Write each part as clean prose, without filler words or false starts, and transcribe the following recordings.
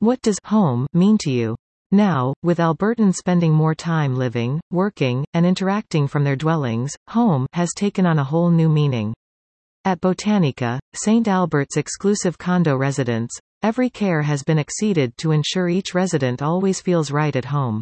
What does home mean to you? Now, with Albertans spending more time living, working, and interacting from their dwellings, home has taken on a whole new meaning. At Botanica, St. Albert's exclusive condo residence, every care has been exceeded to ensure each resident always feels right at home.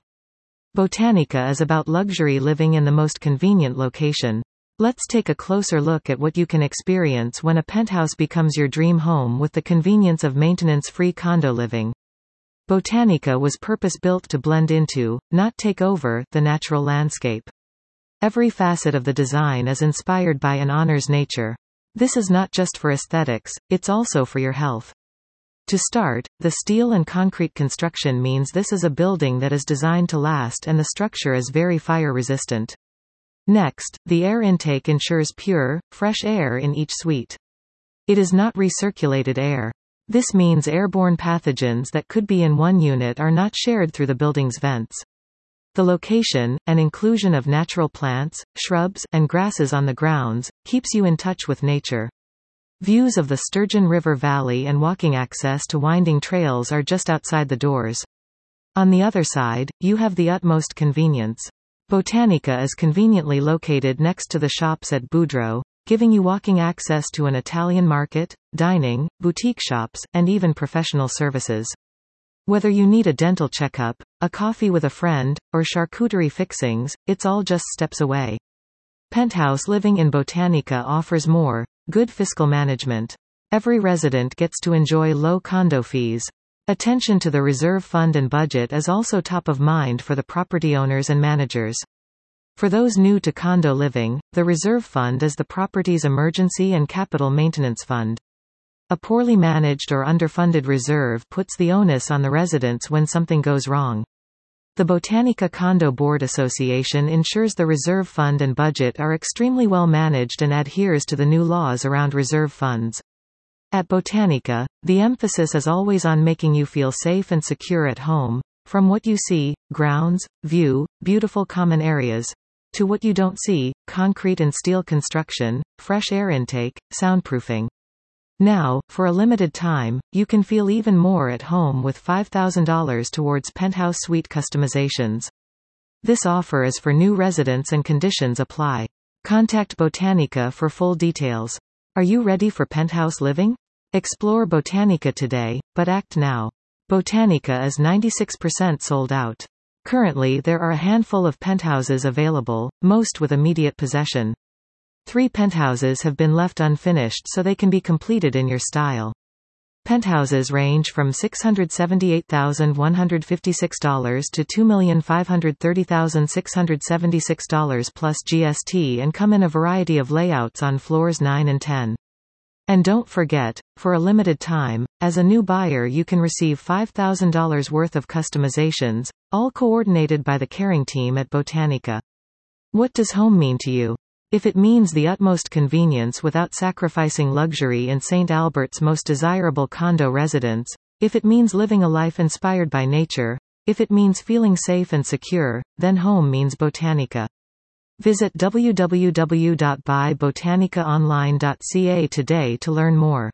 Botanica is about luxury living in the most convenient location. Let's take a closer look at what you can experience when a penthouse becomes your dream home with the convenience of maintenance-free condo living. Botanica was purpose-built to blend into, not take over, the natural landscape. Every facet of the design is inspired by and honors nature. This is not just for aesthetics, it's also for your health. To start, the steel and concrete construction means this is a building that is designed to last and the structure is very fire-resistant. Next, the air intake ensures pure, fresh air in each suite. It is not recirculated air. This means airborne pathogens that could be in one unit are not shared through the building's vents. The location, and inclusion of natural plants, shrubs, and grasses on the grounds, keeps you in touch with nature. Views of the Sturgeon River Valley and walking access to winding trails are just outside the doors. On the other side, you have the utmost convenience. Botanica is conveniently located next to the shops at Boudreaux, giving you walking access to an Italian market, dining, boutique shops, and even professional services. Whether you need a dental checkup, a coffee with a friend, or charcuterie fixings, it's all just steps away. Penthouse living in Botanica offers more. Good fiscal management. Every resident gets to enjoy low condo fees. Attention to the reserve fund and budget is also top of mind for the property owners and managers. For those new to condo living, the reserve fund is the property's emergency and capital maintenance fund. A poorly managed or underfunded reserve puts the onus on the residents when something goes wrong. The Botanica Condo Board Association ensures the reserve fund and budget are extremely well managed and adheres to the new laws around reserve funds. At Botanica, the emphasis is always on making you feel safe and secure at home, from what you see, grounds, view, beautiful common areas, to what you don't see, concrete and steel construction, fresh air intake, soundproofing. Now, for a limited time, you can feel even more at home with $5,000 towards penthouse suite customizations. This offer is for new residents and conditions apply. Contact Botanica for full details. Are you ready for penthouse living? Explore Botanica today, but act now. Botanica is 96% sold out. Currently there are a handful of penthouses available, most with immediate possession. 3 penthouses have been left unfinished so they can be completed in your style. Penthouses range from $678,156 to $2,530,676 plus GST and come in a variety of layouts on floors 9 and 10. And don't forget, for a limited time, as a new buyer you can receive $5,000 worth of customizations, all coordinated by the caring team at Botanica. What does home mean to you? If it means the utmost convenience without sacrificing luxury in St. Albert's most desirable condo residence, if it means living a life inspired by nature, if it means feeling safe and secure, then home means Botanica. Visit www.buybotanicaonline.ca today to learn more.